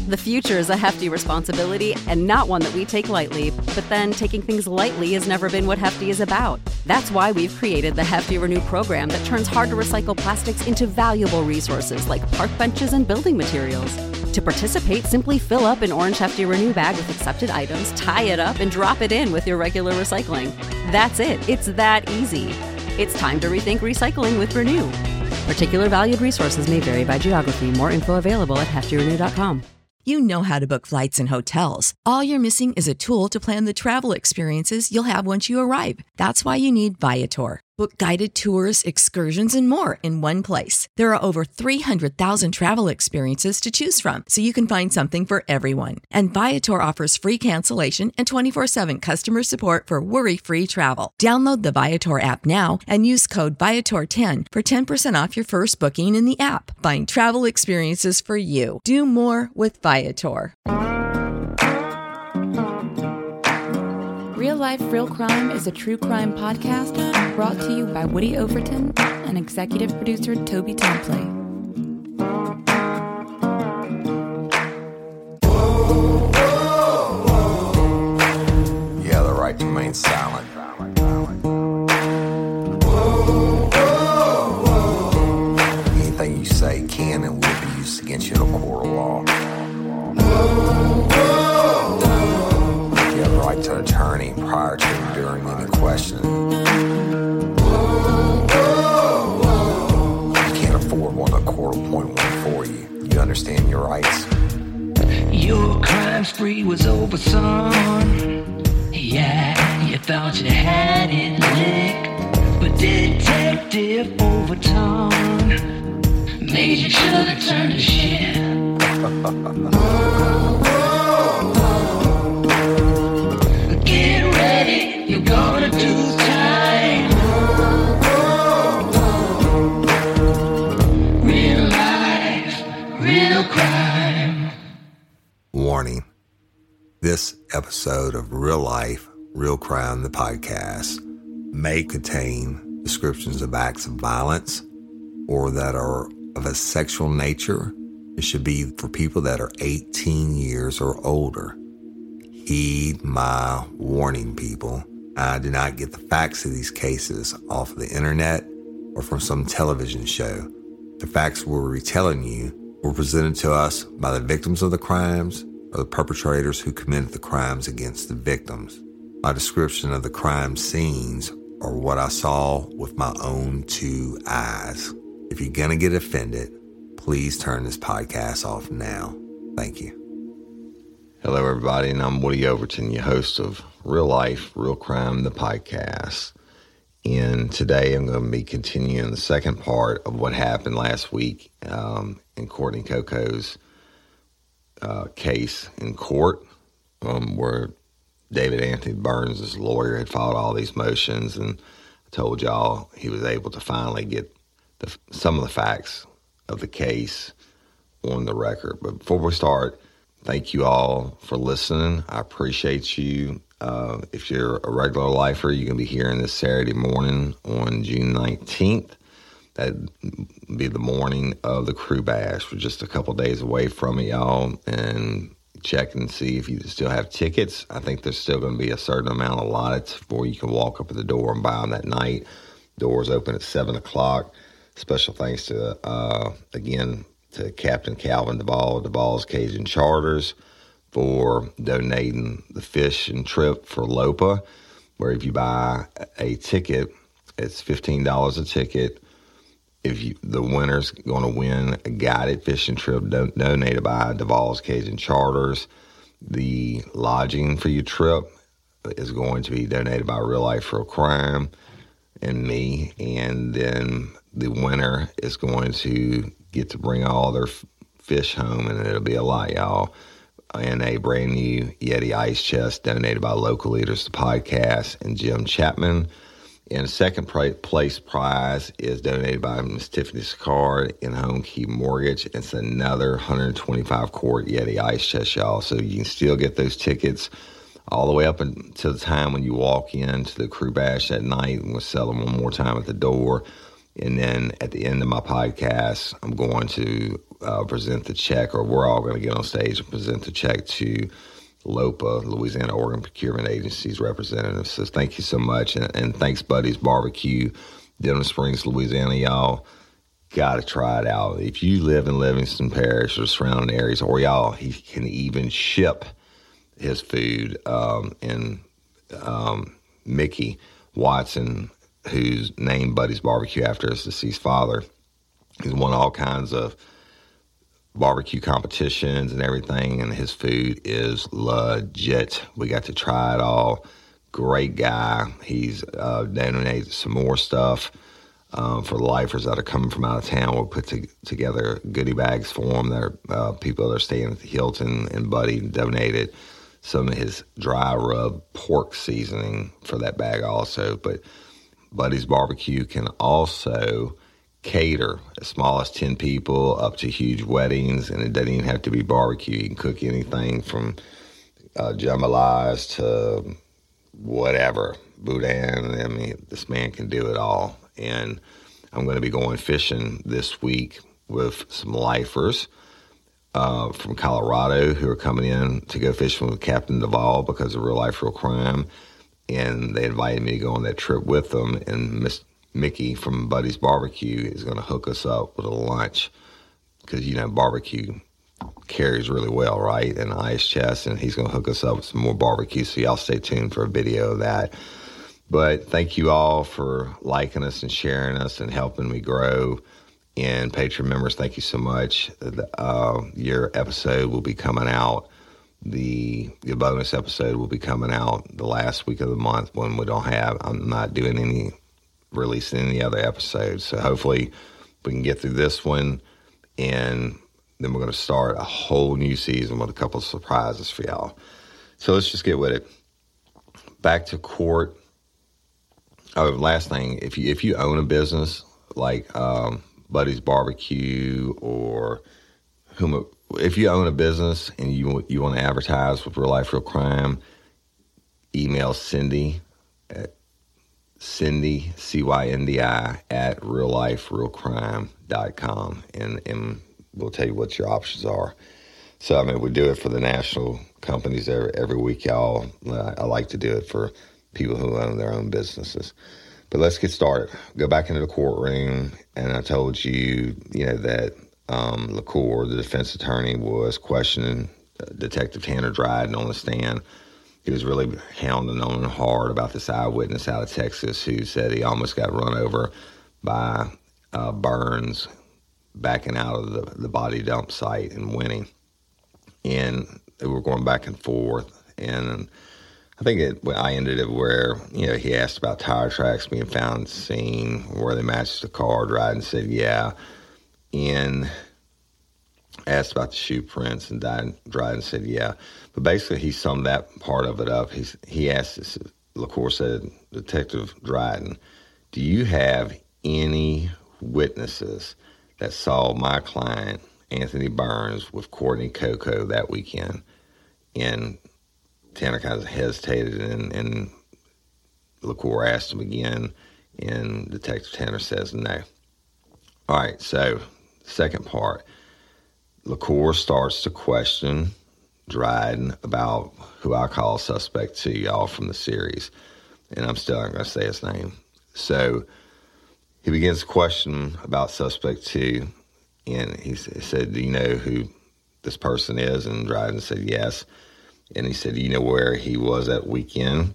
The future is a hefty responsibility and not one that we take lightly, but then taking things lightly has never been what Hefty is about. That's why we've created the Hefty Renew program that turns hard-to-recycle plastics into valuable resources like park benches and building materials. To participate, simply fill up an orange Hefty Renew bag with accepted items, tie it up, and drop it in with your regular recycling. That's it. It's that easy. It's time to rethink recycling with Renew. Particular valued resources may vary by geography. More info available at heftyrenew.com. You know how to book flights and hotels. All you're missing is a tool to plan the travel experiences you'll have once you arrive. That's why you need Viator. Book guided tours, excursions, and more in one place. There are over 300,000 travel experiences to choose from, so you can find something for everyone. And Viator offers free cancellation and 24/7 customer support for worry-free travel. Download the Viator app now and use code Viator10 for 10% off your first booking in the app. Find travel experiences for you. Do more with Viator. Real Life, Real Crime is a true crime podcast brought to you by Woody Overton and executive producer Toby Templey. You have the right to remain silent. Anything you say can and will be used against you in a court of law. You have the right to an attorney prior to and during any questioning. You can't afford one, a court will appoint one for you. You understand your rights? Your crime spree was over, son. Yeah, you thought you had it licked, but Detective Overton made you should have turned to shit. Get ready, you're gonna do time. Real life, real crime. Warning. This episode of Real Life, Real Crime, the podcast, may contain descriptions of acts of violence or that are of a sexual nature. It should be for people that are 18 years or older. Heed my warning, people. I do not get the facts of these cases off of the internet or from some television show. The facts we're retelling you were presented to us by the victims of the crimes or the perpetrators who committed the crimes against the victims. My description of the crime scenes are what I saw with my own two eyes. If you're going to get offended, please turn this podcast off now. Thank you. Hello, everybody, and I'm Woody Overton, your host of Real Life, Real Crime, the podcast. And today I'm going to be continuing the second part of what happened last week in Courtney Coco's case in court, where David Anthony Burns' lawyer had filed all these motions, and I told y'all he was able to finally get some of the facts of the case on the record. But before we start, thank you all for listening. I appreciate you. If you're a regular lifer, you're going to be hearing this Saturday morning on June 19th. That'd be the morning of the Crew Bash. We're just a couple days away from it, y'all, and check and see if you still have tickets. I think there's still going to be a certain amount allotted where you can walk up at the door and buy them that night. Doors open at 7 o'clock. Special thanks to, again, to Captain Calvin Duvall, Duvall's Cajun Charters, for donating the fish and trip for LOPA, where if you buy a ticket, it's $15 a ticket. If the winner's going to win a guided fishing trip donated by Duvall's Cajun Charters, the lodging for your trip is going to be donated by Real Life, Real Crime and me, and then the winner is going to get to bring all their fish home, and it'll be a lot, y'all, and a brand new Yeti ice chest donated by Local Leaders, the podcast, and Jim Chapman. And the second place prize is donated by Miss Tiffany Sicard in Home Key Mortgage. It's another 125 quart Yeti ice chest, y'all. So you can still get those tickets all the way up until the time when you walk into the Crew Bash that night, and we'll sell them one more time at the door. And then at the end of my podcast, I'm going to present the check, or we're all going to get on stage and present the check to LOPA, Louisiana Organ Procurement Agency's representative. So thank you so much. And thanks, Buddy's Barbecue, Denham Springs, Louisiana. Y'all got to try it out. If you live in Livingston Parish or surrounding areas, or y'all, he can even ship his food. And Mickey Watson, who's named Buddy's Barbecue after his deceased father, he's won all kinds of barbecue competitions and everything, and his food is legit. We got to try it all. Great guy. He's donated some more stuff for lifers that are coming from out of town. We'll put together goodie bags for them. There are people that are staying at the Hilton, and Buddy donated some of his dry rub pork seasoning for that bag also. But Buddy's Barbecue can also cater as small as 10 people up to huge weddings, and it doesn't even have to be barbecue. You can cook anything from jambalayas to whatever, boudin. I mean, this man can do it all. And I'm going to be going fishing this week with some lifers from Colorado who are coming in to go fishing with Captain Duvall because of Real Life, Real Crime. And they invited me to go on that trip with them, and Miss Mickey from Buddy's Barbecue is going to hook us up with a lunch because, you know, barbecue carries really well, right? And ice chest, and he's going to hook us up with some more barbecue. So y'all stay tuned for a video of that. But thank you all for liking us and sharing us and helping me grow. And Patreon members, thank you so much. Your episode will be coming out. The bonus episode will be coming out the last week of the month when I'm not doing releasing any other episodes. So hopefully we can get through this one, and then we're going to start a whole new season with a couple of surprises for y'all. So let's just get with it. Back to court. Oh, last thing, if you own a business like Buddy's Barbecue, or if you own a business and you want to advertise with Real Life, Real Crime, email Cindy at Cindy, CYNDI, at realliferealcrime.com, and we'll tell you what your options are. So, I mean, we do it for the national companies every week, y'all. I like to do it for people who own their own businesses. But let's get started. Go back into the courtroom, and I told you, that LaCour, the defense attorney, was questioning Detective Tanner Dryden on the stand. He was really hounding on hard about this eyewitness out of Texas who said he almost got run over by Burns backing out of the body dump site and winning. And they were going back and forth. And I think I ended it where, he asked about tire tracks being found at the scene, where they matched the car. Dryden said, yeah. And asked about the shoe prints, and Dryden said, yeah. But basically, he summed that part of it up. He asked us, LaCour said, Detective Dryden, do you have any witnesses that saw my client, Anthony Burns, with Courtney Coco that weekend? And Tanner kind of hesitated, and LaCour asked him again, and Detective Tanner says no. All right, so second part. LaCour starts to question Dryden about who I call Suspect 2, y'all, from the series. And I'm still not going to say his name. So he begins to question about Suspect 2. And he said, do you know who this person is? And Dryden said, yes. And he said, do you know where he was that weekend?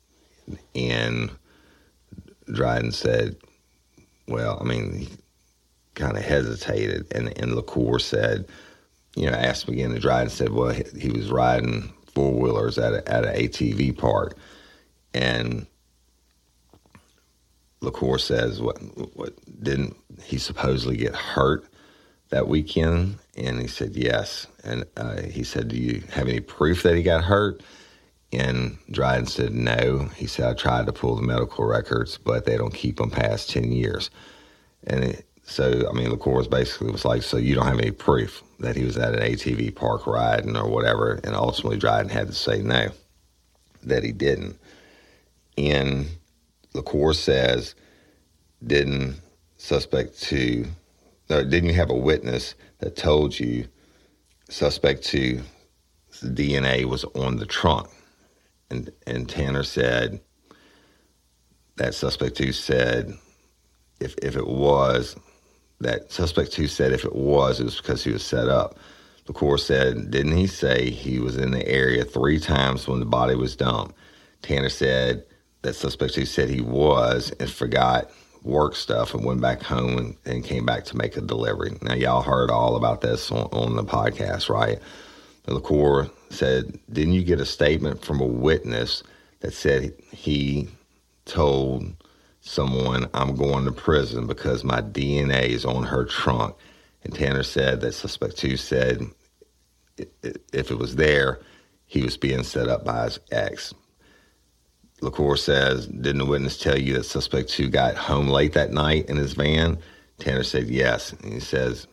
And Dryden said, well, I mean, he kind of hesitated. And LaCour said, asked him again, and Dryden said, well, he was riding four-wheelers at an ATV park. And LaCour says, what didn't he supposedly get hurt that weekend? And he said, yes. And he said, do you have any proof that he got hurt? And Dryden said, no. He said, I tried to pull the medical records, but they don't keep them past 10 years. And so, I mean, LaCour basically was like, so you don't have any proof that he was at an ATV park riding or whatever. And ultimately, Dryden had to say no, that he didn't. And LaCour says, didn't suspect 2, or didn't you have a witness that told you suspect 2's DNA was on the trunk? And Tanner said that suspect 2 said if it was, that suspect 2 said if it was because he was set up. LaCour said, didn't he say he was in the area 3 times when the body was dumped? Tanner said that suspect 2 said he was and forgot work stuff and went back home and came back to make a delivery. Now, y'all heard all about this on the podcast, right? LaCour said, didn't you get a statement from a witness that said he told someone, I'm going to prison because my DNA is on her trunk? And Tanner said that suspect 2 said if it was there, he was being set up by his ex. LaCour says, didn't the witness tell you that suspect 2 got home late that night in his van? Tanner said yes. And he says,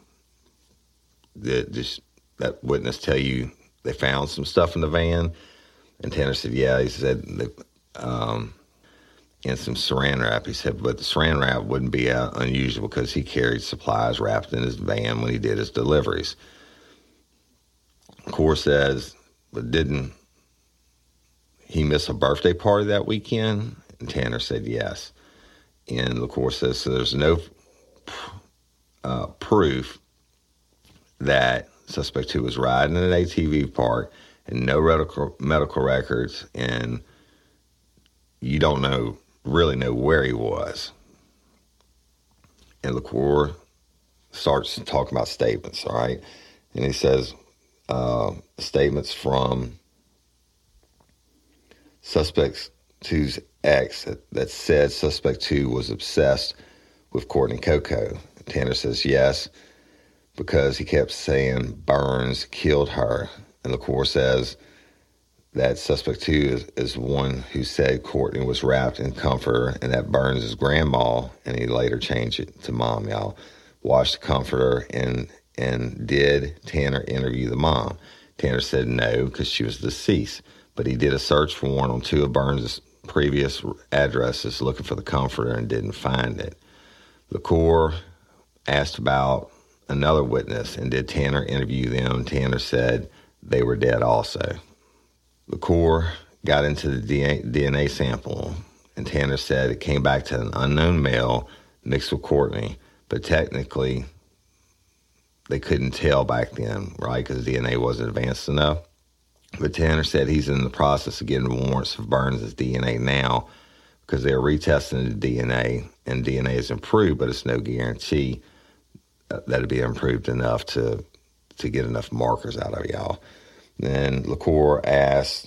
that witness tell you they found some stuff in the van? And Tanner said, yeah. He said, in some saran wrap. He said, but the saran wrap wouldn't be unusual because he carried supplies wrapped in his van when he did his deliveries. LaCour says, but didn't he miss a birthday party that weekend? And Tanner said yes. And LaCour says, so there's no proof that suspect 2 was riding in an ATV park and no medical records, and you don't really know where he was. And LaCour starts talking about statements, all right? And he says, statements from suspect 2's ex that said suspect 2 was obsessed with Courtney Coco. Tanner says yes, because he kept saying Burns killed her. And LaCour says that suspect 2 is one who said Courtney was wrapped in comforter and that Burns is grandma, and he later changed it to mom, y'all. Washed the comforter, and did Tanner interview the mom? Tanner said no, because she was deceased, but he did a search warrant on 2 of Burns' previous addresses looking for the comforter and didn't find it. LaCour asked about another witness, and did Tanner interview them? Tanner said they were dead also. LaCour got into the DNA sample, and Tanner said it came back to an unknown male mixed with Courtney, but technically they couldn't tell back then, right, because DNA wasn't advanced enough. But Tanner said he's in the process of getting warrants for Burns' DNA now because they're retesting the DNA, and DNA is improved, but it's no guarantee that it'd be improved enough to get enough markers out of y'all. Then LaCour asked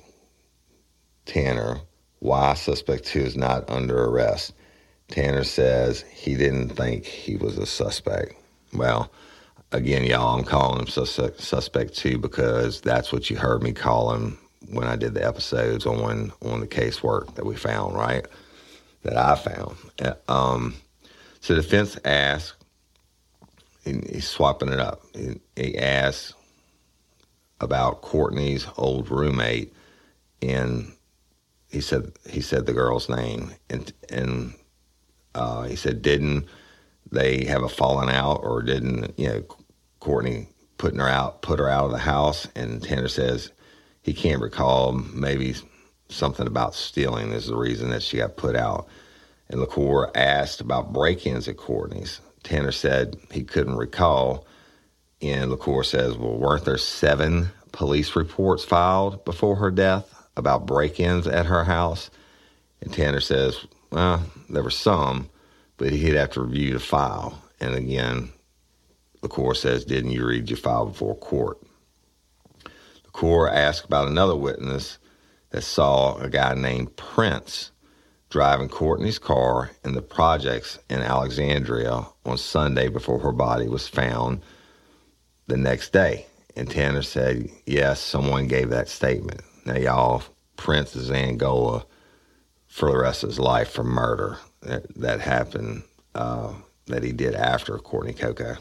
Tanner why suspect 2 is not under arrest. Tanner says he didn't think he was a suspect. Well, again, y'all, I'm calling him suspect 2 because that's what you heard me call him when I did the episodes on the casework that we found, right? That I found. So the defense asked, he's swapping it up. He asked about Courtney's old roommate, and he said the girl's name, and he said, didn't they have a falling out, or didn't Courtney put her out of the house? And Tanner says he can't recall. Maybe something about stealing is the reason that she got put out. And LaCour asked about break-ins at Courtney's. Tanner said he couldn't recall. And LaCour says, well, weren't there 7 police reports filed before her death about break-ins at her house? And Tanner says, well, there were some, but he'd have to review the file. And again, LaCour says, didn't you read your file before court? LaCour asked about another witness that saw a guy named Prince driving Courtney's car in the projects in Alexandria on Sunday before her body was found the next day. And Tanner said, yes, someone gave that statement. Now, y'all, Prince is in Angola for the rest of his life for murder that happened, that he did after Courtney Coco.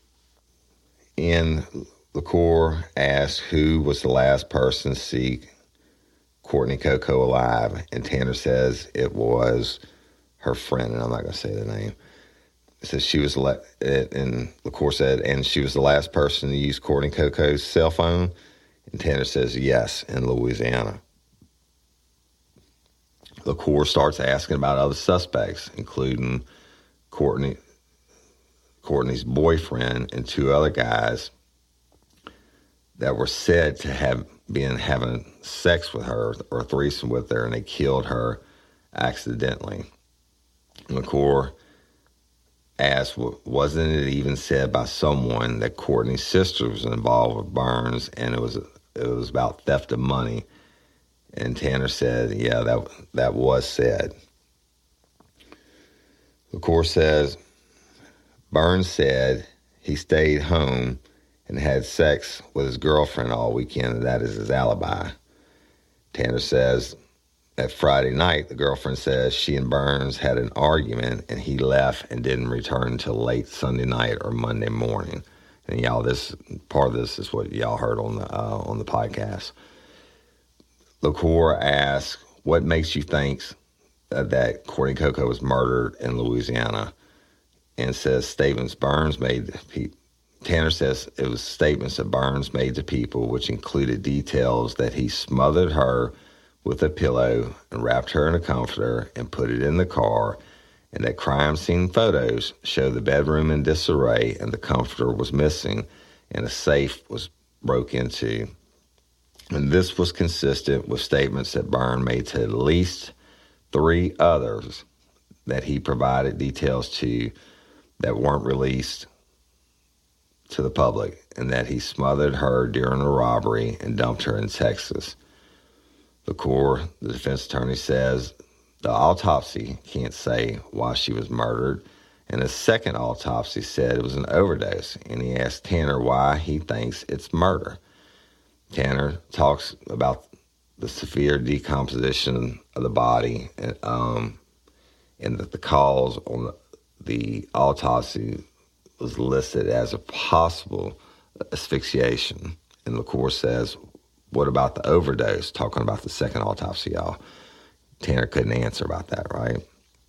And LaCour asked who was the last person to see Courtney Coco alive, and Tanner says it was her friend, and I'm not going to say the name. It says she was, and LaCour said, and she was the last person to use Courtney Coco's cell phone. And Tanner says, yes, in Louisiana. LaCour starts asking about other suspects, including Courtney's boyfriend and 2 other guys that were said to have been having sex with her or threesome with her, and they killed her accidentally. LaCour asked, wasn't it even said by someone that Courtney's sister was involved with Burns, and it was about theft of money? And Tanner said, yeah, that was said. LaCour says, Burns said he stayed home and had sex with his girlfriend all weekend, and that is his alibi. Tanner says that Friday night, the girlfriend says she and Burns had an argument, and he left and didn't return until late Sunday night or Monday morning. And y'all, this part of this is what y'all heard on the podcast. LaCour asks, what makes you think that Courtney Coco was murdered in Louisiana? And says statements Burns made to people. Tanner says it was statements that Burns made to people, which included details that he smothered her with a pillow and wrapped her in a comforter and put it in the car, and that crime scene photos show the bedroom in disarray and the comforter was missing and a safe was broke into. And this was consistent with statements that Burns made to at least 3 others that he provided details to that weren't released to the public, and that he smothered her during a robbery and dumped her in Texas. LaCour, the defense attorney, says the autopsy can't say why she was murdered, and a second autopsy said it was an overdose, and he asked Tanner why he thinks it's murder. Tanner talks about the severe decomposition of the body, and that the cause on the autopsy was listed as a possible asphyxiation. And LaCour says, what about the overdose? Talking about the second autopsy, y'all. Tanner couldn't answer about that, right?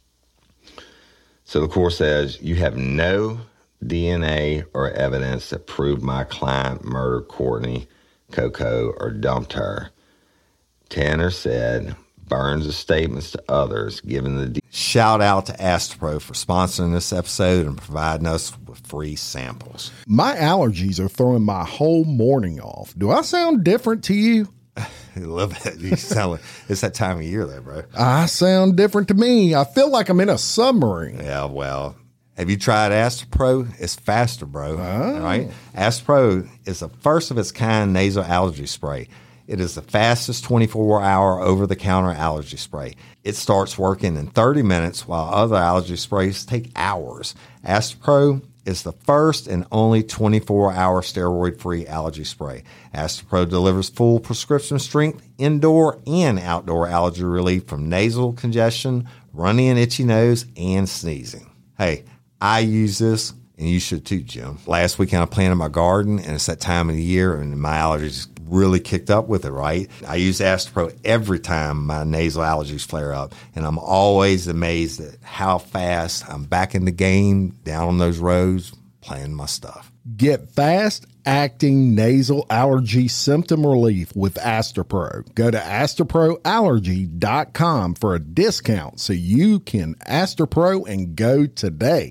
So LaCour says, you have no DNA or evidence that proved my client murdered Courtney Coco or dumped her. Tanner said, Burns' statements to others, given the... Shout out to Astepro for sponsoring this episode and providing us with free samples. My allergies are throwing my whole morning off. Do I sound different to you? I love it. You sound like, it's that time of year there, bro. I sound different to me. I feel like I'm in a submarine. Yeah, well, have you tried Astepro? It's faster, bro. Oh. Right? Astepro is the first of its kind nasal allergy spray. It is the fastest 24-hour over-the-counter allergy spray. It starts working in 30 minutes, while other allergy sprays take hours. Astepro is the first and only 24-hour steroid-free allergy spray. Astepro delivers full prescription strength, indoor and outdoor allergy relief from nasal congestion, runny and itchy nose, and sneezing. Hey, I use this, and you should too, Jim. Last weekend I planted my garden, and it's that time of the year, and my allergies really kicked up with it, right? I use Astepro every time my nasal allergies flare up, and I'm always amazed at how fast I'm back in the game, down on those roads, playing my stuff. Get fast-acting nasal allergy symptom relief with Astepro. Go to AsteproAllergy.com for a discount so you can Astepro and go today.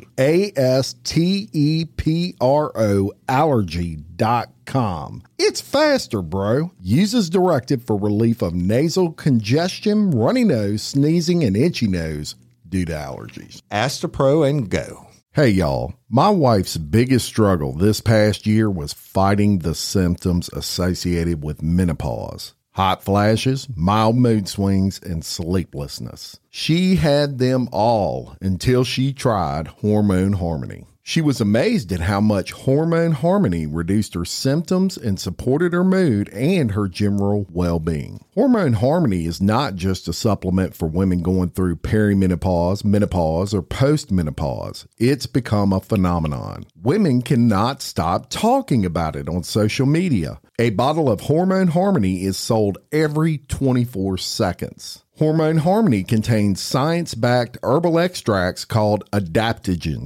ASTEPRO allergy.com. It's faster, bro. Use as directed for relief of nasal congestion, runny nose, sneezing, and itchy nose due to allergies. Astepro and go. Hey, y'all. My wife's biggest struggle this past year was fighting the symptoms associated with menopause. Hot flashes, mild mood swings, and sleeplessness. She had them all until she tried Hormone Harmony. She was amazed at how much Hormone Harmony reduced her symptoms and supported her mood and her general well-being. Hormone Harmony is not just a supplement for women going through perimenopause, menopause, or postmenopause. It's become a phenomenon. Women cannot stop talking about it on social media. A bottle of Hormone Harmony is sold every 24 seconds. Hormone Harmony contains science-backed herbal extracts called adaptogens.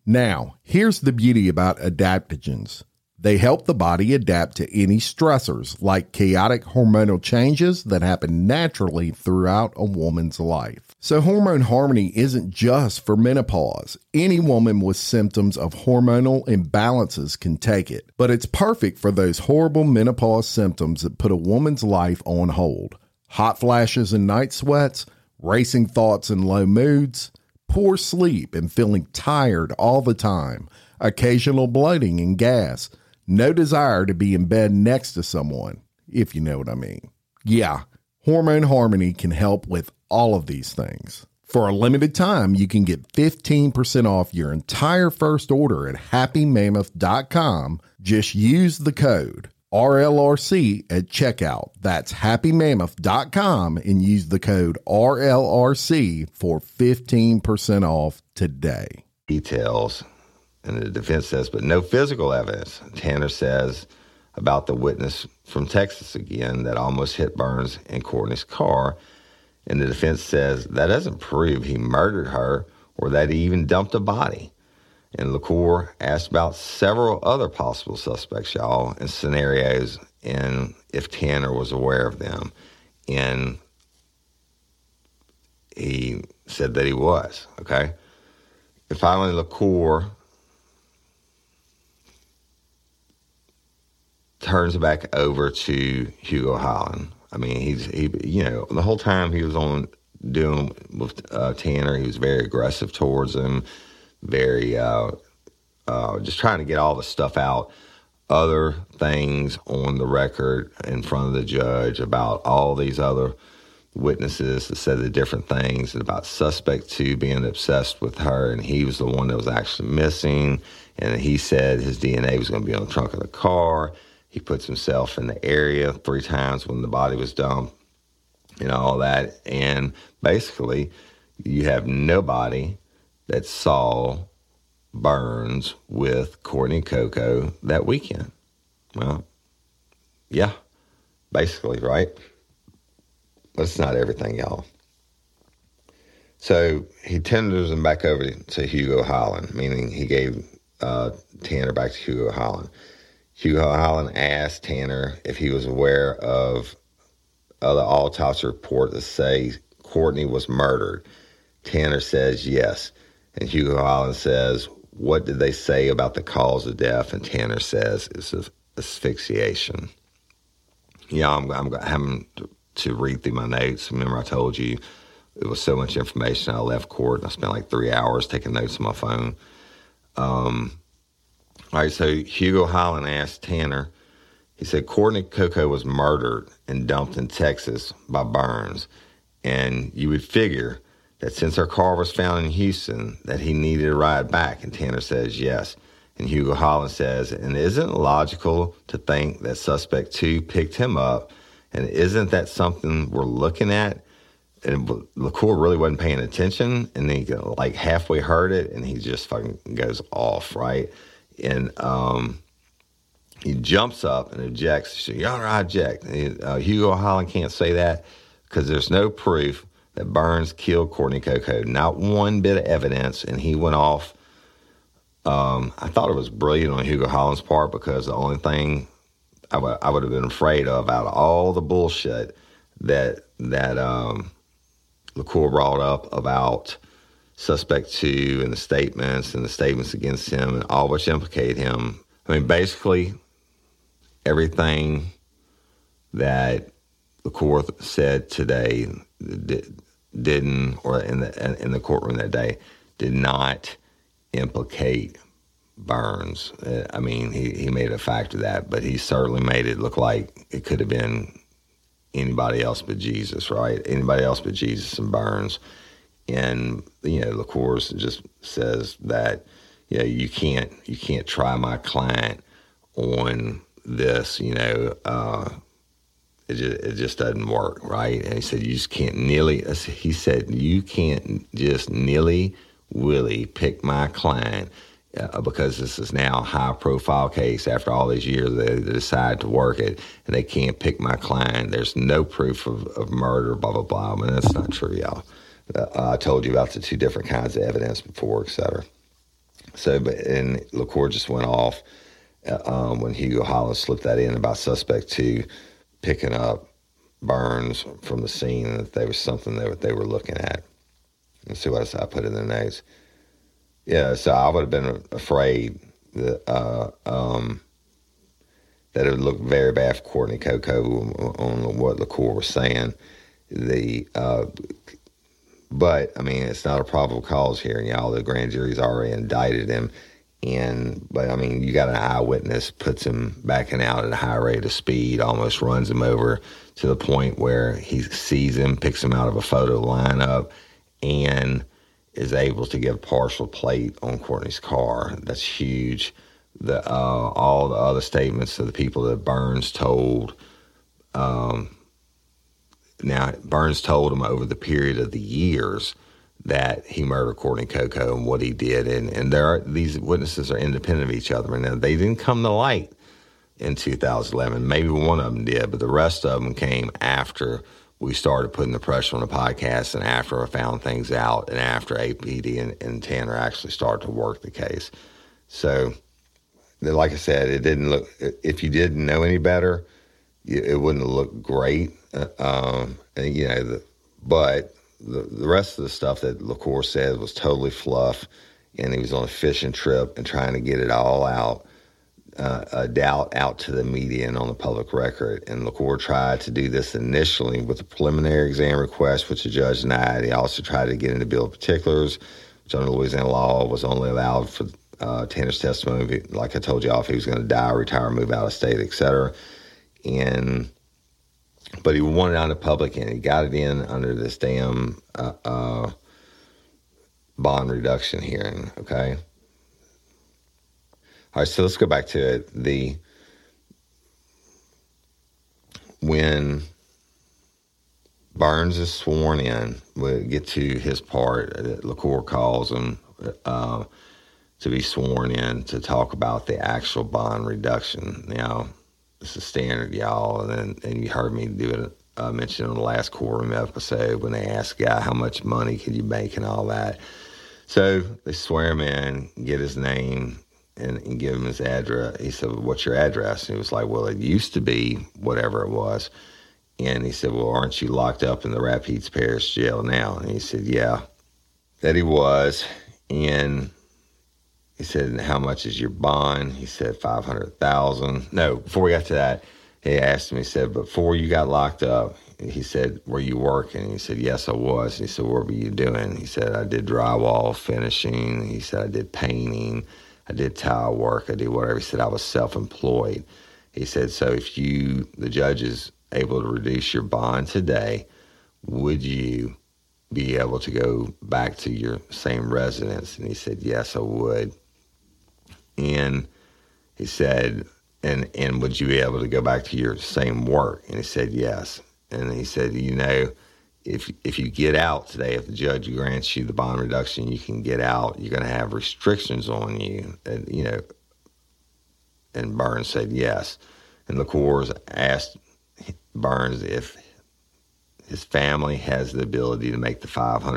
Now, here's the beauty about adaptogens. They help the body adapt to any stressors, like chaotic hormonal changes that happen naturally throughout a woman's life. So Hormone Harmony isn't just for menopause. Any woman with symptoms of hormonal imbalances can take it, but it's perfect for those horrible menopause symptoms that put a woman's life on hold. Hot flashes and night sweats, racing thoughts and low moods, poor sleep and feeling tired all the time, occasional bloating and gas, no desire to be in bed next to someone, if you know what I mean. Yeah, Hormone Harmony can help with all of these things. For a limited time, you can get 15% off your entire first order at happymammoth.com. Just use the code RLRC at checkout. That's happymammoth.com and use the code RLRC for 15% off today. Details. And the defense says, but no physical evidence. Tanner says about the witness from Texas again that almost hit Burns in Courtney's car. And the defense says that doesn't prove he murdered her or that he even dumped a body. And LaCour asked about several other possible suspects, y'all, and scenarios, and if Tanner was aware of them. And he said that he was, okay? And finally, LaCour turns back over to Hugo Holland. I mean, he the whole time he was on doing with Tanner, he was very aggressive towards him, very just trying to get all the stuff out, other things on the record in front of the judge about all these other witnesses that said the different things, and about suspect 2 being obsessed with her, and he was the one that was actually missing, and he said his DNA was going to be on the trunk of the car. He puts himself in the area 3 times when the body was dumped, all that. And basically, you have nobody that saw Burns with Courtney Coco that weekend. Well, yeah, basically, right? But it's not everything, y'all. So he tenders him back over to Hugo Holland, meaning he gave Tanner back to Hugo Holland. Hugo Holland asked Tanner if he was aware of the autopsy report that say Courtney was murdered. Tanner says yes. And Hugo Holland says, what did they say about the cause of death? And Tanner says it's asphyxiation. I'm having to read through my notes. Remember I told you it was so much information. I left court and I spent like 3 hours taking notes on my phone. All right, so Hugo Holland asked Tanner, he said, Courtney Coco was murdered and dumped in Texas by Burns. And you would figure that since her car was found in Houston, that he needed a ride back. And Tanner says yes. And Hugo Holland says, and isn't it logical to think that suspect 2 picked him up? And isn't that something we're looking at? And LaCour really wasn't paying attention. And then he like halfway heard it and he just fucking goes off, right? And he jumps up and objects. He said, Your Honor, I object. Hugo Holland can't say that because there's no proof that Burns killed Courtney Coco. Not one bit of evidence. And he went off. I thought it was brilliant on Hugo Holland's part because the only thing I would have been afraid of out of all the bullshit that LaCour brought up about suspect 2 and the statements against him and all which implicate him. I mean, basically, everything that LaCour said today didn't, or in the courtroom that day, did not implicate Burns. I mean, he made a fact of that, but he certainly made it look like it could have been anybody else but Jesus, right? Anybody else but Jesus and Burns. And, LaCour just says that, you can't try my client on this, it just doesn't work, right? And he said, you can't just nilly-willy pick my client because this is now a high-profile case. After all these years, they decide to work it, and they can't pick my client. There's no proof of murder, blah, blah, blah. I mean, that's not true, y'all. I told you about the 2 different kinds of evidence before, et cetera. And LaCour just went off when Hugo Holland slipped that in about suspect 2 picking up Burns from the scene, and that there was something that they were looking at. Let's see what else I put in the notes. Yeah, so I would have been afraid that that it would look very bad for Courtney Coco on what LaCour was saying. But, I mean, it's not a probable cause here, y'all. The grand jury's already indicted him. But, I mean, you got an eyewitness, puts him backing out at a high rate of speed, almost runs him over to the point where he sees him, picks him out of a photo lineup, and is able to give partial plate on Courtney's car. That's huge. All the other statements of the people that Burns told, now, Burns told him over the period of the years that he murdered Courtney Coco and what he did. And these witnesses are independent of each other. And they didn't come to light in 2011. Maybe one of them did, but the rest of them came after we started putting the pressure on the podcast and after I found things out and after APD and Tanner actually started to work the case. So, like I said, it didn't look, if you didn't know any better, it wouldn't have looked great. But the rest of the stuff that LaCour said was totally fluff, and he was on a fishing trip and trying to get it all out, a doubt out to the media and on the public record. And LaCour tried to do this initially with a preliminary exam request, which the judge denied. He also tried to get into bill of particulars, which under Louisiana law was only allowed for Tanner's testimony, like I told y'all, if he was going to die, retire, move out of state, etc. But he wanted it out in public, and he got it in under this damn bond reduction hearing, okay? All right, so let's go back to it. When Burns is sworn in, we'll get to his part. LaCour calls him to be sworn in to talk about the actual bond reduction. Now, this is standard, y'all, and you heard me do it, mention on the last courtroom episode when they asked the guy how much money could you make and all that. So they swear him in, get his name, and give him his address. He said, well, what's your address? And he was like, well, it used to be whatever it was. And he said, well, aren't you locked up in the Rapides Parish Jail now? And he said, yeah, that he was. And he said, how much is your bond? He said, $500,000. No, before we got to that, he asked him, he said, before you got locked up, he said, were you working? He said, yes, I was. He said, what were you doing? He said, I did drywall finishing. He said, I did painting. I did tile work. I did whatever. He said, I was self-employed. He said, so if the judge is able to reduce your bond today, would you be able to go back to your same residence? And he said, yes, I would. And he said, and would you be able to go back to your same work? And he said, yes. And he said, if you get out today, if the judge grants you the bond reduction, you can get out. You're going to have restrictions on you. And, and Burns said yes. And LaCour asked Burns if his family has the ability to make the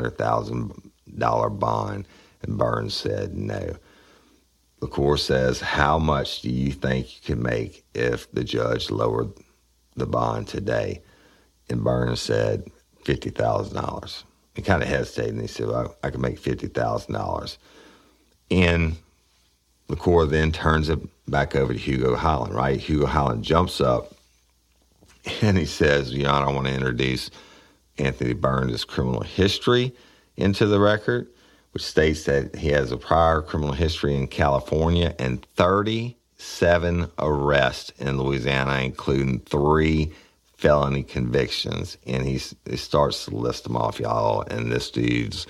$500,000 bond. And Burns said no. LaCour says, how much do you think you can make if the judge lowered the bond today? And Burns said $50,000. He kind of hesitated, and he said, well, I can make $50,000. And LaCour then turns it back over to Hugo Holland, right? Hugo Holland jumps up, and he says, Your Honor, I want to introduce Anthony Burns' criminal history into the record, which states that he has a prior criminal history in California and 37 arrests in Louisiana, including 3 felony convictions. And he starts to list them off, y'all. And this dude's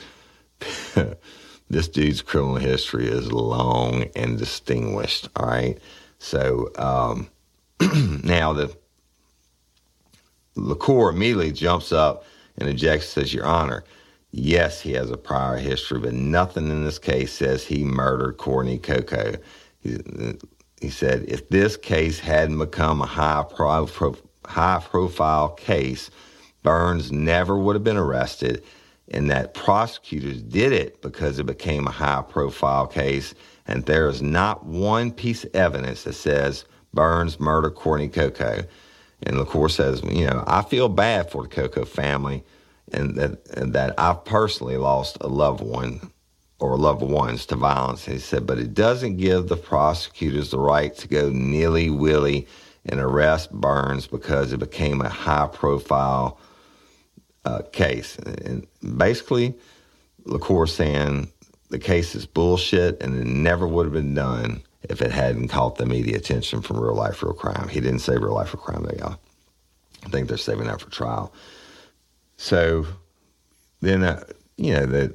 criminal history is long and distinguished. All right. So now the LaCour immediately jumps up and objects, says, Your Honor, yes, he has a prior history, but nothing in this case says he murdered Courtney Coco. He said, if this case hadn't become a high-profile case, Burns never would have been arrested, and that prosecutors did it because it became a high-profile case, And there is not one piece of evidence that says Burns murdered Courtney Coco. And LaCour says, I feel bad for the Coco family and that I've personally lost a loved one or loved ones to violence. He said, but it doesn't give the prosecutors the right to go nilly-willy and arrest Burns because it became a high-profile case. And basically, LaCour saying the case is bullshit and it never would have been done if it hadn't caught the media attention from Real Life, Real Crime. He didn't say Real Life, Real Crime, though, y'all. I think they're saving that for trial. So then, that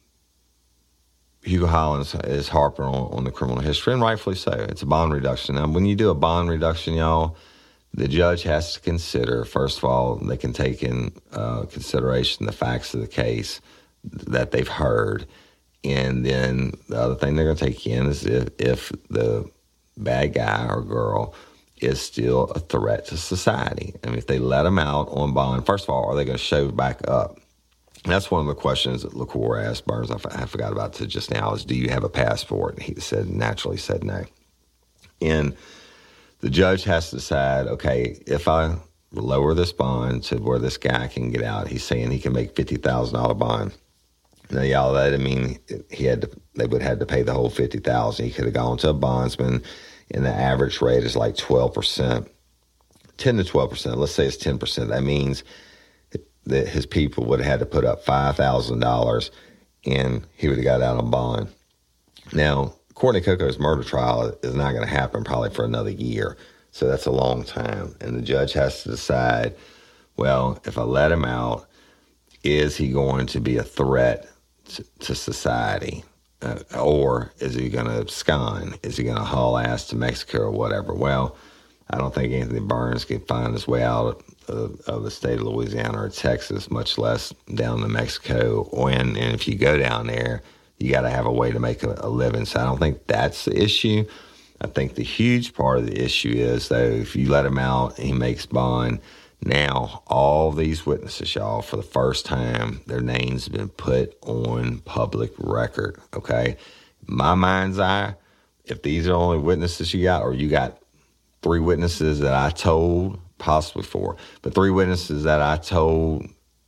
Hugo Hollins is harping on the criminal history, and rightfully so. It's a bond reduction. Now, when you do a bond reduction, y'all, the judge has to consider, first of all, they can take in consideration the facts of the case that they've heard. And then the other thing they're going to take in is if the bad guy or girl is still a threat to society. I mean, if they let them out on bond, first of all, are they going to show back up? And that's one of the questions that LaCour asked Burns, I forgot about to just now, is do you have a passport? And he naturally said no. And the judge has to decide, okay, if I lower this bond to where this guy can get out, he's saying he can make $50,000 bond. Now, y'all, that didn't mean they would have to pay the whole $50,000. He could have gone to a bondsman, and the average rate is like 12%, 10 to 12%. Let's say it's 10%. That means that his people would have had to put up $5,000, and he would have got out on bond. Now, Courtney Coco's murder trial is not going to happen probably for another year, so that's a long time. And the judge has to decide, well, if I let him out, is he going to be a threat to society? Or is he going to abscond? Is he going to haul ass to Mexico or whatever? Well, I don't think Anthony Burns can find his way out of the state of Louisiana or Texas, much less down to Mexico. And if you go down there, you got to have a way to make a living. So I don't think that's the issue. I think the huge part of the issue is, though, if you let him out and he makes bond, now all these witnesses, y'all, for the first time, their names have been put on public record, okay? My mind's eye, if these are the only witnesses you got, or you got 3 witnesses that I told, possibly 4, but 3 witnesses that I told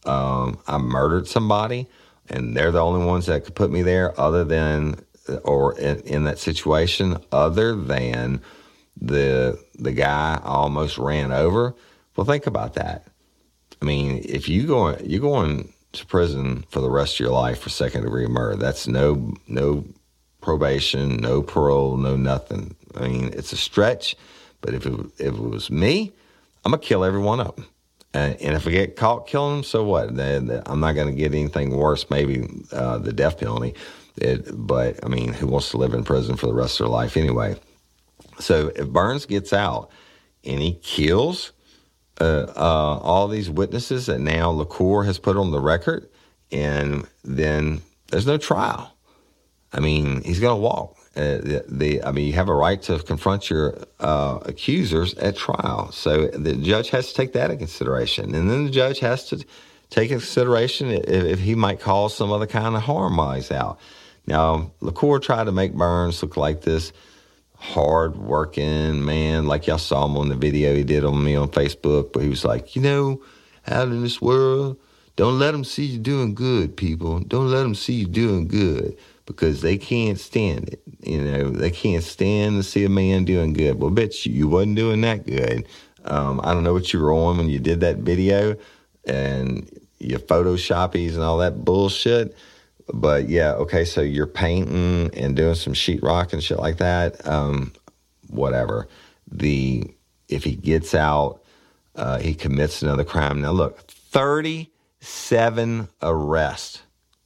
I murdered somebody, and they're the only ones that could put me there other than, or in that situation, other than the guy I almost ran over. Well, think about that. I mean, if you're going to prison for the rest of your life for second-degree murder, that's no probation, no parole, no nothing. I mean, it's a stretch, but if it was me, I'm going to kill every one of them. And if I get caught killing them, so what? I'm not going to get anything worse, maybe the death penalty. But, I mean, who wants to live in prison for the rest of their life anyway? So if Burns gets out and he kills all these witnesses that now LaCour has put on the record, and then there's no trial. I mean, he's going to walk. You have a right to confront your accusers at trial. So the judge has to take that into consideration. And then the judge has to take into consideration if he might cause some other kind of harm while he's out. Now, LaCour tried to make Burns look like this hard-working man, like y'all saw him on the video he did on me on Facebook, but he was like, out in this world, don't let them see you doing good, people. Don't let them see you doing good, because they can't stand it. They can't stand to see a man doing good. Well, bitch, you wasn't doing that good. I don't know what you were on when you did that video and your Photoshoppies and all that bullshit. But yeah, okay, so you're painting and doing some sheetrock and shit like that. Whatever. If he gets out, he commits another crime. Now look, 37 arrests.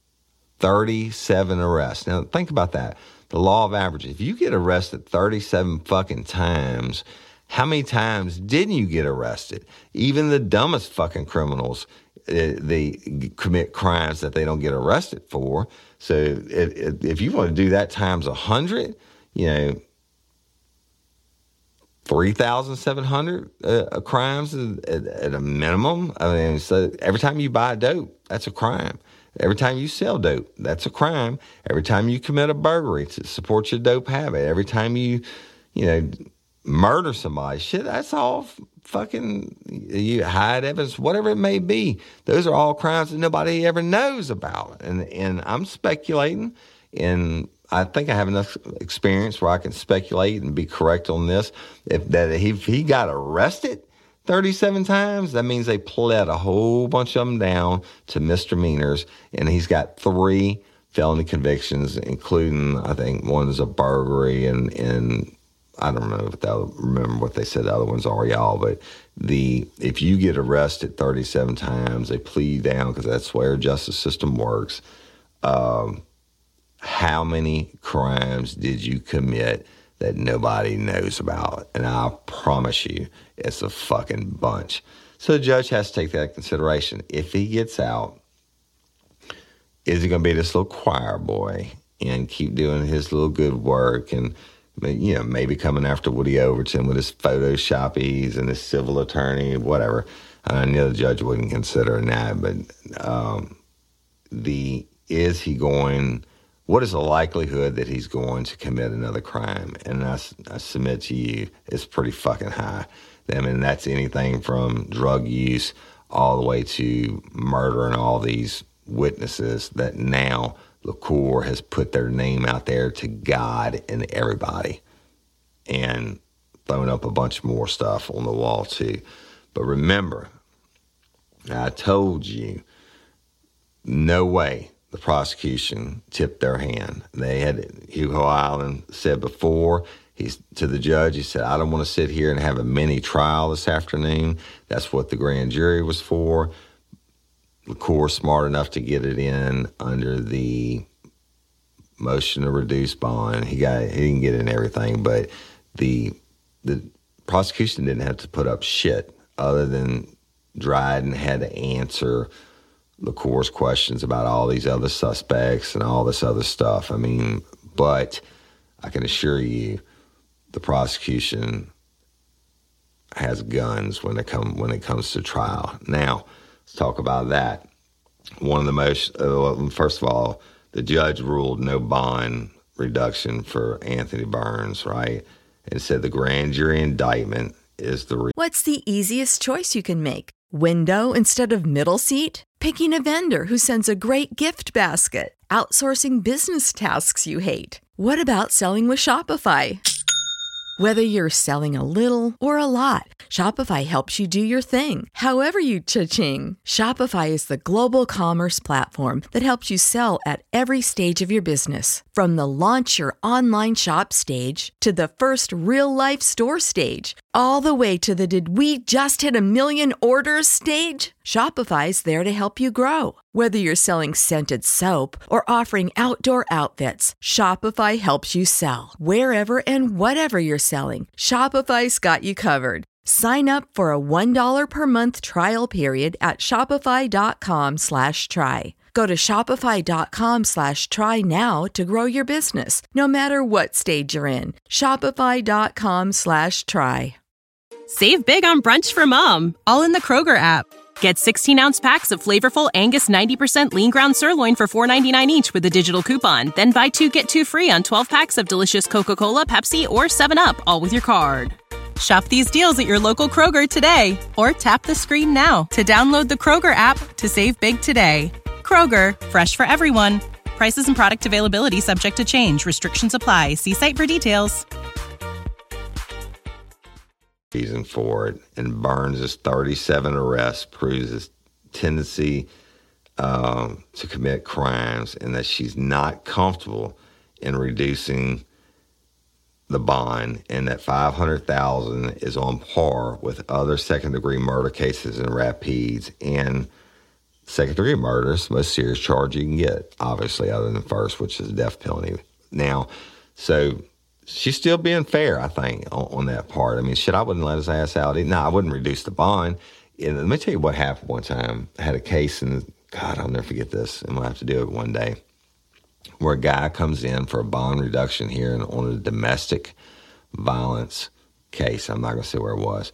37 arrests. Now think about that. The law of averages. If you get arrested 37 fucking times, how many times didn't you get arrested? Even the dumbest fucking criminals, they commit crimes that they don't get arrested for. So if you want to do that times 100, 3,700 crimes at a minimum. I mean, so every time you buy dope, that's a crime. Every time you sell dope, that's a crime. Every time you commit a burglary to support your dope habit, every time you murder somebody, shit, that's all fucking, you hide evidence, whatever it may be. Those are all crimes that nobody ever knows about. And I'm speculating, and I think I have enough experience where I can speculate and be correct on this. If he got arrested 37 times, that means they pled a whole bunch of them down to misdemeanors, and he's got 3 felony convictions, including, I think, one is a burglary, and I don't remember what they said the other ones are, y'all, but if you get arrested 37 times, they plead down, because that's where the justice system works. How many crimes did you commit that nobody knows about? And I promise you, it's a fucking bunch. So the judge has to take that into consideration. If he gets out, is he going to be this little choir boy and keep doing his little good work and, maybe coming after Woody Overton with his Photoshoppies and his civil attorney, whatever? I know the judge wouldn't consider that, but what is the likelihood that he's going to commit another crime? And I submit to you, it's pretty fucking high. I mean, that's anything from drug use all the way to murdering all these witnesses that now LaCour has put their name out there to God and everybody, and thrown up a bunch more stuff on the wall too. But remember, I told you, no way the prosecution tipped their hand. They had, Hugo Island said before, to the judge, he said, I don't want to sit here and have a mini trial this afternoon. That's what the grand jury was for. LaCour smart enough to get it in under the motion to reduce bond. He didn't get in everything, but the prosecution didn't have to put up shit other than Dryden had to answer LaCour's questions about all these other suspects and all this other stuff. I mean, but I can assure you, the prosecution has guns when it comes to trial. Now, let's talk about that. One of the most, first of all, the judge ruled no bond reduction for Anthony Burns, right? And said the grand jury indictment is the... What's the easiest choice you can make? Window instead of middle seat? Picking a vendor who sends a great gift basket? Outsourcing business tasks you hate? What about selling with Shopify? Whether you're selling a little or a lot, Shopify helps you do your thing, however you cha-ching. Shopify is the global commerce platform that helps you sell at every stage of your business. From the launch your online shop stage to the first real-life store stage, all the way to the did we just hit 1 million orders stage. Shopify's there to help you grow. Whether you're selling scented soap or offering outdoor outfits, Shopify helps you sell. Wherever and whatever you're selling, Shopify's got you covered. Sign up for a $1 per month trial period at shopify.com/try. Go to shopify.com/try now to grow your business, no matter what stage you're in. Shopify.com/try. Save big on brunch for mom, all in the Kroger app. Get 16-ounce packs of flavorful Angus 90% lean ground sirloin for $4.99 each with a digital coupon. Then buy 2, get 2 free on 12 packs of delicious Coca-Cola, Pepsi, or 7-Up, all with your card. Shop these deals at your local Kroger today, or tap the screen now to download the Kroger app to save big today. Kroger, fresh for everyone. Prices and product availability subject to change. Restrictions apply. See site for details. Reason for it, and Burns' 37 arrests proves his tendency to commit crimes, and that she's not comfortable in reducing the bond, and that $500,000 is on par with other second-degree murder cases in Rapides. And second-degree murder is the most serious charge you can get, obviously, other than first, which is the death penalty. Now, so she's still being fair, I think, on that part. I mean, shit, I wouldn't let his ass out. No, I wouldn't reduce the bond. And let me tell you what happened one time. I had a case, and God, I'll never forget this, and we'll have to do it one day, where a guy comes in for a bond reduction here on a domestic violence case. I'm not going to say where it was.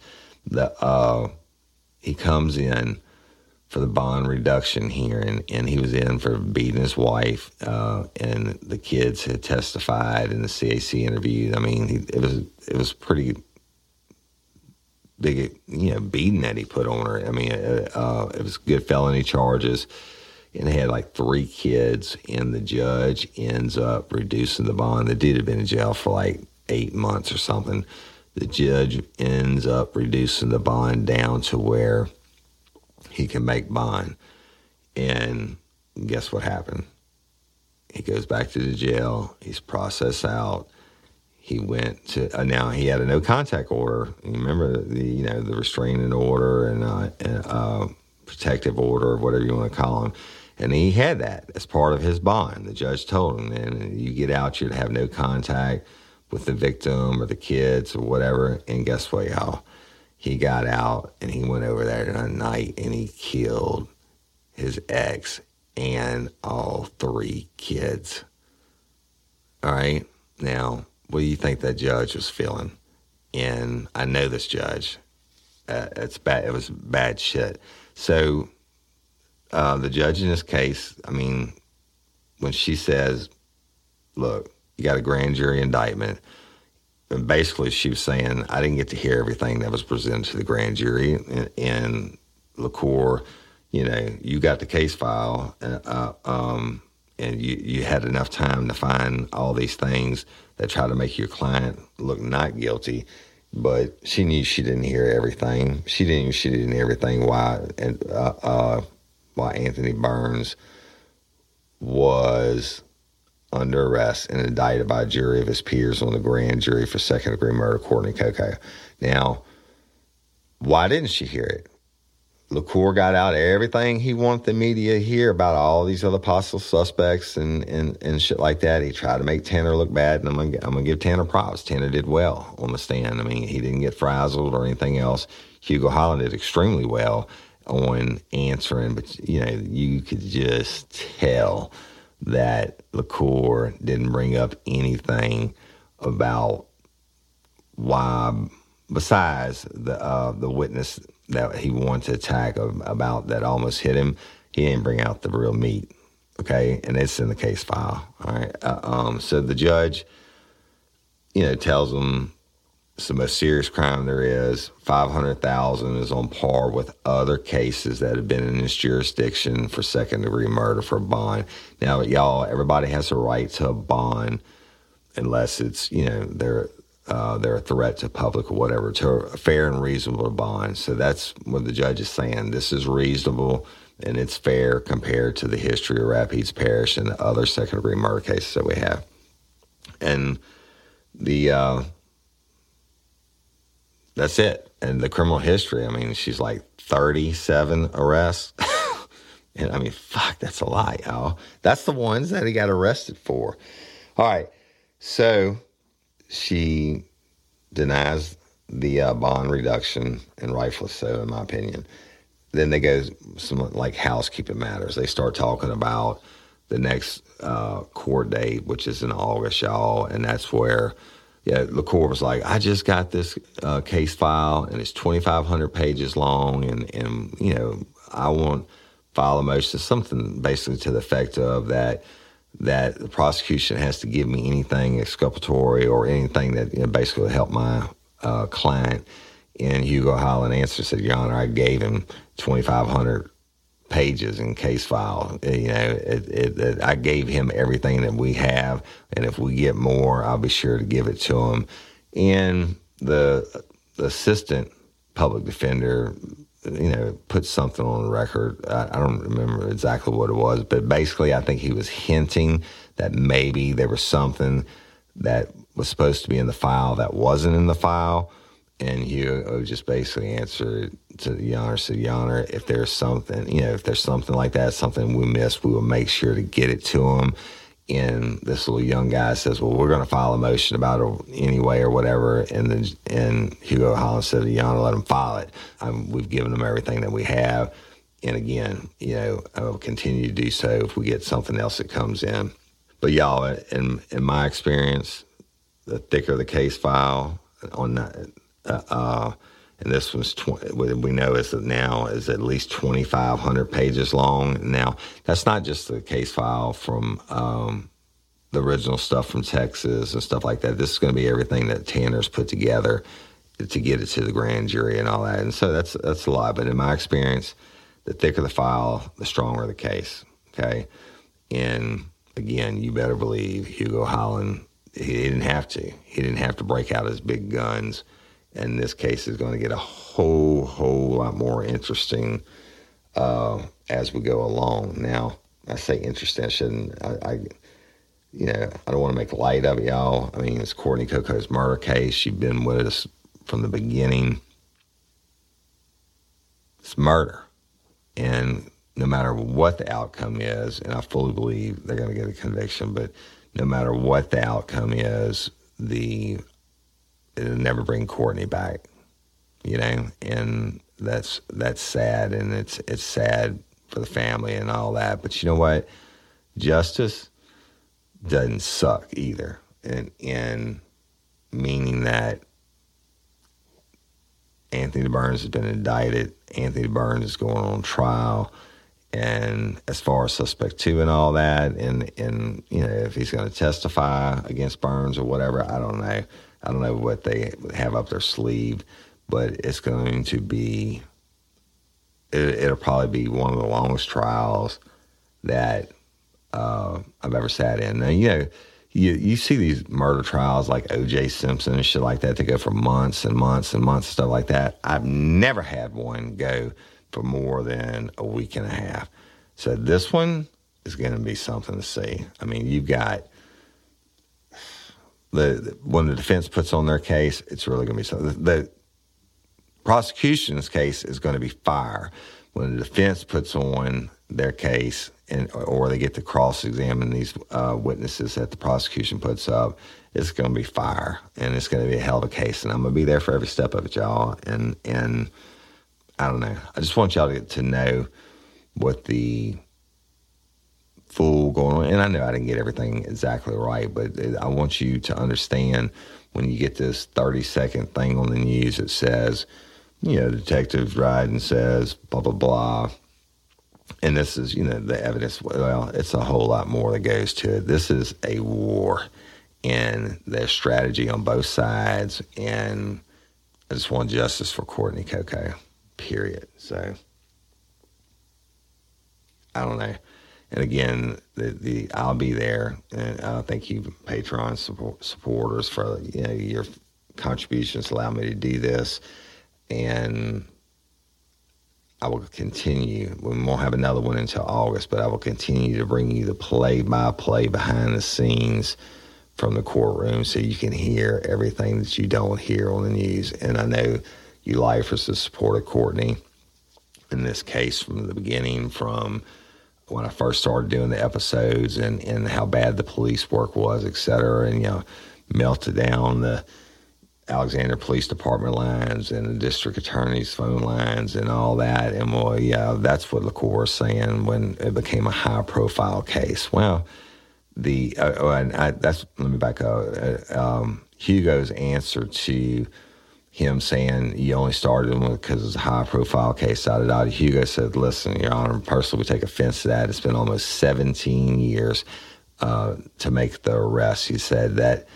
He comes in for the bond reduction hearing, and he was in for beating his wife, and the kids had testified in the CAC interview. I mean, it was pretty big, beating that he put on her. I mean, it was good felony charges, and they had like 3 kids, and the judge ends up reducing the bond. The dude had been in jail for like 8 months or something. The judge ends up reducing the bond down to where he can make bond. And guess what happened? He goes back to the jail. He's processed out. He went to now he had a no contact order. You remember the restraining order and protective order, or whatever you want to call them. And he had that as part of his bond. The judge told him, and you get out, you'd have no contact with the victim or the kids or whatever. And guess what, y'all? He got out, and he went over there that night, and he killed his ex and all 3 kids. All right? Now, what do you think that judge was feeling? And I know this judge. It's bad. It was bad shit. So the judge in this case, I mean, when she says, look, you got a grand jury indictment, and basically she was saying, I didn't get to hear everything that was presented to the grand jury. And LaCour, you got the case file, and you had enough time to find all these things that try to make your client look not guilty. But she knew she didn't hear everything. She didn't hear everything why Anthony Burns was under arrest and indicted by a jury of his peers on the grand jury for second-degree murder, Courtney Coco. Now, why didn't she hear it? LaCour got out everything he wanted the media to hear about all these other possible suspects and shit like that. He tried to make Tanner look bad, and I'm gonna give Tanner props. Tanner did well on the stand. I mean, he didn't get frazzled or anything else. Hugo Holland did extremely well on answering, but you could just tell that LaCour didn't bring up anything about why, besides the witness that he wanted to attack about that almost hit him. He didn't bring out the real meat, okay? And it's in the case file, all right? So the judge, tells him it's the most serious crime there is. $500,000 is on par with other cases that have been in this jurisdiction for second-degree murder for bond. Now, y'all, everybody has a right to a bond unless it's, they're a threat to public or whatever, to a fair and reasonable bond. So that's what the judge is saying. This is reasonable and it's fair compared to the history of Rapides Parish and the other second-degree murder cases that we have. And that's it. And the criminal history, I mean, she's like 37 arrests. And I mean, fuck, that's a lot, y'all. That's the ones that he got arrested for. All right. So she denies the bond reduction, and rightfully so, in my opinion. Then they go some like housekeeping matters. They start talking about the next court date, which is in August, y'all. And that's where, LaCour was like, I just got this case file, and it's 2,500 pages long, and I want file a motion, something basically to the effect of that the prosecution has to give me anything exculpatory or anything that basically help my client. And Hugo Holland answered, said, Your Honor, I gave him 2,500 pages in case file. I gave him everything that we have, and if we get more, I'll be sure to give it to him. And the assistant public defender, put something on the record. I don't remember exactly what it was, but basically I think he was hinting that maybe there was something that was supposed to be in the file that wasn't in the file. And Hugo just basically answered to the Honor, said, Your Honor, if there's something, if there's something like that, something we missed, we will make sure to get it to him. And this little young guy says, well, we're going to file a motion about it anyway or whatever. And Hugo Holland said, Your Honor, let him file it. We've given him everything that we have. And again, I will continue to do so if we get something else that comes in. But y'all, in my experience, the thicker the case file, And this was we know is at least 2,500 pages long. Now, that's not just the case file from the original stuff from Texas and stuff like that. This is going to be everything that Tanner's put together to get it to the grand jury and all that. And so that's a lot. But in my experience, the thicker the file, the stronger the case. Okay, and again, you better believe Hugo Holland. He didn't have to. He didn't have to break out his big guns. And this case is going to get a whole lot more interesting as we go along. Now, I say interesting. I shouldn't. I don't want to make light of it, y'all. I mean, it's Courtney Coco's murder case. She's been with us from the beginning. It's murder, and no matter what the outcome is, and I fully believe they're going to get a conviction, but no matter what the outcome is, it'll never bring Courtney back, and that's sad, and it's sad for the family and all that. But you know what? Justice doesn't suck either, and meaning that Anthony Burns has been indicted. Anthony Burns is going on trial. And as far as suspect 2 and all that, and if he's going to testify against Burns or whatever, I don't know. I don't know what they have up their sleeve, but it's going to be, it'll probably be one of the longest trials that I've ever sat in. Now, you see these murder trials like O.J. Simpson and shit like that. They go for months and months and months and stuff like that. I've never had one go for more than a week and a half. So this one is going to be something to see. I mean, you've got when the defense puts on their case, it's really going to be something. The prosecution's case is going to be fire. When the defense puts on their case or they get to cross-examine these witnesses that the prosecution puts up, it's going to be fire, and it's going to be a hell of a case. And I'm going to be there for every step of it, y'all. And I don't know. I just want y'all to know what the full going on. And I know I didn't get everything exactly right, but I want you to understand when you get this 30-second thing on the news that says, detective Dryden says, blah, blah, blah. And this is, the evidence. Well, it's a whole lot more that goes to it. This is a war, and there's strategy on both sides. And I just want justice for Courtney Coco, period. So, I don't know. And again, I'll be there. And thank you, Patreon supporters, for your contributions allow me to do this. And I will continue. We won't have another one until August, but I will continue to bring you the play-by-play behind the scenes from the courtroom so you can hear everything that you don't hear on the news. And I know you lifers have supported Courtney in this case from the beginning, from when I first started doing the episodes and how bad the police work was, et cetera, and, melted down the Alexander Police Department lines and the district attorney's phone lines and all that. And well, that's what LaCour was saying when it became a high-profile case. Well, let me back up. Hugo's answer to him saying you only started him because it's a high-profile case, Hugo said, listen, Your Honor, personally, we take offense to that. It's been almost 17 years to make the arrest. He said that,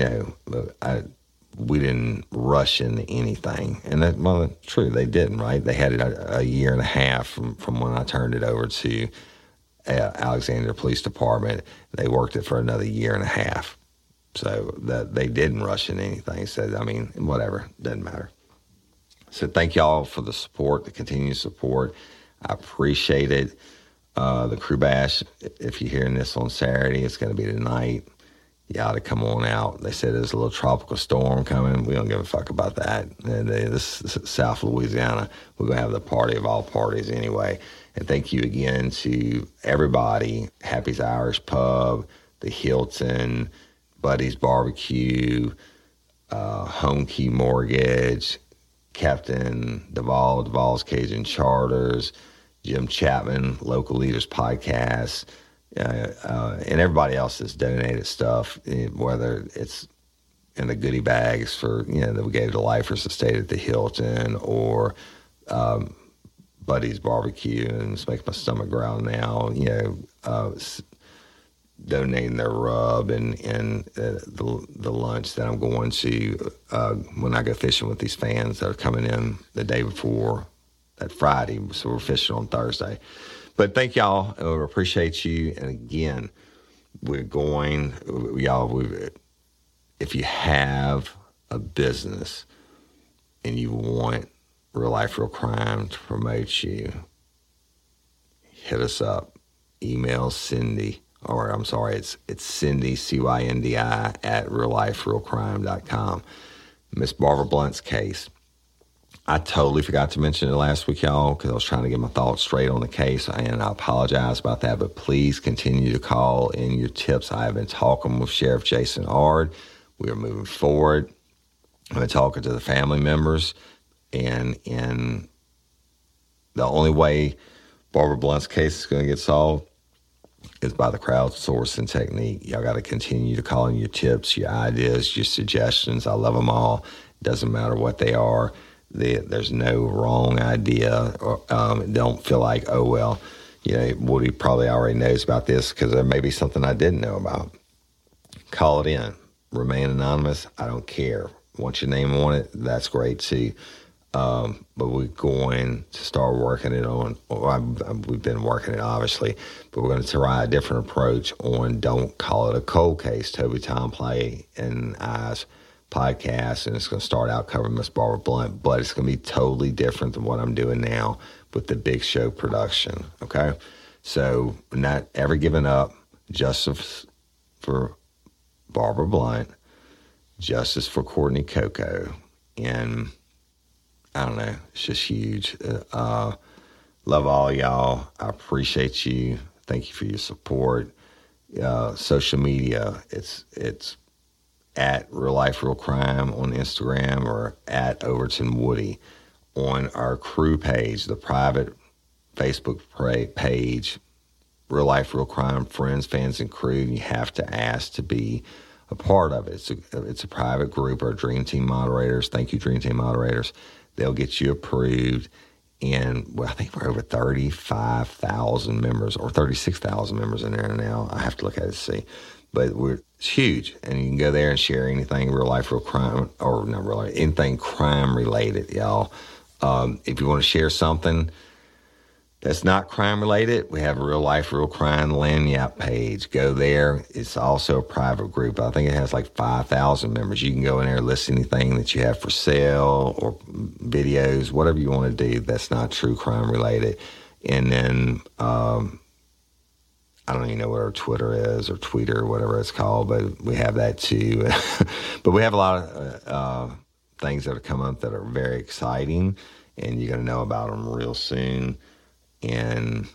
we didn't rush into anything. And that's true, they didn't, right? They had it a year and a half from when I turned it over to Alexander Police Department. They worked it for another year and a half. So that they didn't rush into anything. So, whatever, doesn't matter. So thank y'all for the support, the continued support. I appreciate it. The Crew Bash, if you're hearing this on Saturday, it's going to be tonight. You ought to come on out. They said there's a little tropical storm coming. We don't give a fuck about that. And this is South Louisiana. We're going to have the party of all parties anyway. And thank you again to everybody. Happy's Irish Pub, the Hilton, Buddy's Barbecue, Home Key Mortgage, Captain Duvall's Cajun Charters, Jim Chapman, Local Leaders Podcast, and everybody else that's donated stuff, whether it's in the goodie bags for, that we gave to lifers that stayed at the Hilton, or Buddy's Barbecue, and it's making my stomach growl now, donating their rub and the lunch that I'm going to when I go fishing with these fans that are coming in the day before that Friday. So we're fishing on Thursday. But thank y'all. I appreciate you. And again, if you have a business and you want Real Life, Real Crime to promote you, hit us up. Email Cindy. Or I'm sorry, it's Cindy, CYNDI, at realliferealcrime.com. Miss Barbara Blunt's case. I totally forgot to mention it last week, y'all, because I was trying to get my thoughts straight on the case, and I apologize about that, but please continue to call in your tips. I have been talking with Sheriff Jason Ard. We are moving forward. I've been talking to the family members, and the only way Barbara Blunt's case is going to get solved is by the crowdsourcing technique. Y'all got to continue to call in your tips, your ideas, your suggestions. I love them all. It doesn't matter what they are. There's no wrong idea. Don't feel like, oh, well, Woody probably already knows about this, because there may be something I didn't know about. Call it in. Remain anonymous. I don't care. Want your name on it? That's great too. But we're going to start working it on, we've been working it obviously, but we're going to try a different approach on Don't Call It a Cold Case, Toby Tom Play and I's podcast, and it's going to start out covering Miss Barbara Blunt, but it's going to be totally different than what I'm doing now with the Big Show production, okay? So not ever giving up. Justice for Barbara Blunt, justice for Courtney Coco, and I don't know, it's just huge. Love all y'all. I appreciate you. Thank you for your support. Social media, it's at Real Life, Real Crime on Instagram, or at Overton Woody. On our crew page, the private Facebook page, Real Life, Real Crime, Friends, Fans, and Crew, you have to ask to be a part of it. It's a private group. Our Dream Team moderators, thank you, Dream Team moderators. They'll get you approved, and I think we're over 35,000 members, or 36,000 members in there now. I have to look at it to see, but it's huge, and you can go there and share anything Real Life, Real Crime, or not real life, anything crime related, y'all. If you want to share something that's not crime related, we have a Real Life, Real Crime Lanyap page. Go there. It's also a private group. I think it has like 5,000 members. You can go in there and list anything that you have for sale, or videos, whatever you want to do that's not true crime related. And then I don't even know what our Twitter is, or Tweeter, or whatever it's called, but we have that too. But we have a lot of things that are coming up that are very exciting, and you're going to know about them real soon. And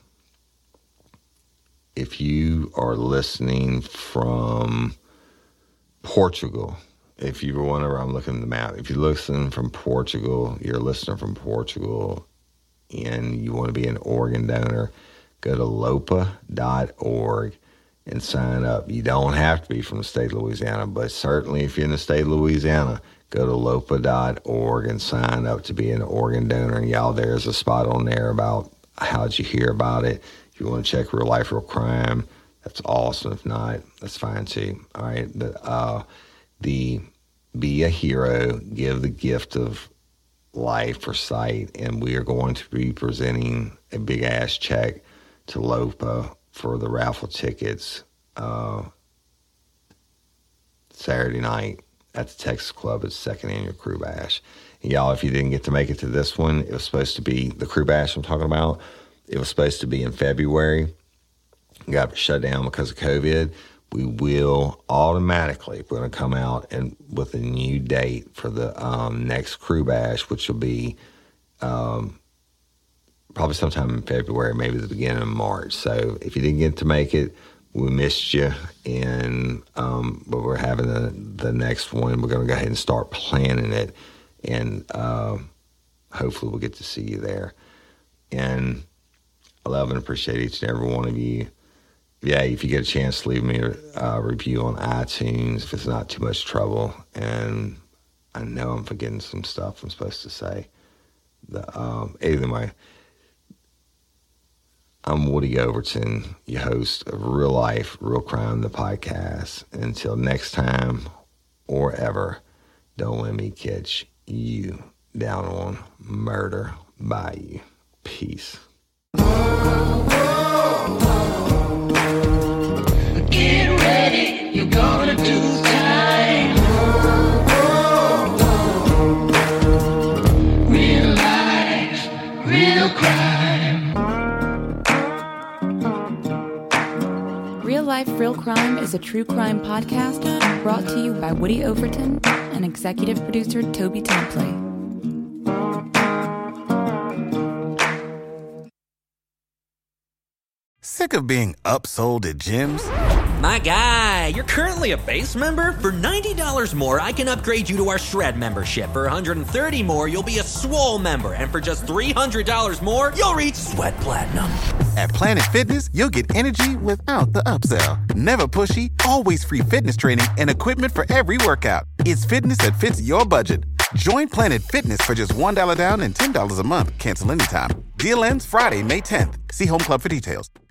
if you are listening from Portugal, if you were wondering, I'm looking at the map, if you're listening from Portugal, you're a listener from Portugal, and you want to be an organ donor, go to lopa.org and sign up. You don't have to be from the state of Louisiana, but certainly if you're in the state of Louisiana, go to lopa.org and sign up to be an organ donor. And y'all, there's a spot on there about how'd you hear about it. If you want to check Real Life, Real Crime, that's awesome. If not, that's fine too. All right. But the Be a Hero, Give the Gift of Life or Sight, and we are going to be presenting a big ass check to LOPA for the raffle tickets Saturday night at the Texas Club. It's second annual Crew Bash. And y'all, if you didn't get to make it to this one, it was supposed to be the Crew Bash I'm talking about. It was supposed to be in February. Got shut down because of COVID. We will automatically, we're going to come out and with a new date for the next Crew Bash, which will be probably sometime in February, maybe the beginning of March. So if you didn't get to make it, we missed you. And but we're having the next one. We're going to go ahead and start planning it. And hopefully we'll get to see you there. And I love and appreciate each and every one of you. yeah, if you get a chance, leave me a review on iTunes if it's not too much trouble. And I know I'm forgetting some stuff I'm supposed to say. Anyway, I'm Woody Overton, your host of Real Life, Real Crime, the podcast. Until next time or ever, don't let me catch you down on Murder Bayou. Peace. Get ready, you're gonna do time. Real life, real crime. Real Life, Real Crime is a true crime podcast brought to you by Woody Overton and executive producer Toby Templey. Sick of being upsold at gyms? My guy, you're currently a base member? For $90 more, I can upgrade you to our Shred membership. For $130 more, you'll be a Swole member. And for just $300 more, you'll reach Sweat Platinum. At Planet Fitness, you'll get energy without the upsell. Never pushy, always free fitness training and equipment for every workout. It's fitness that fits your budget. Join Planet Fitness for just $1 down and $10 a month. Cancel anytime. Deal ends Friday, May 10th. See Home Club for details.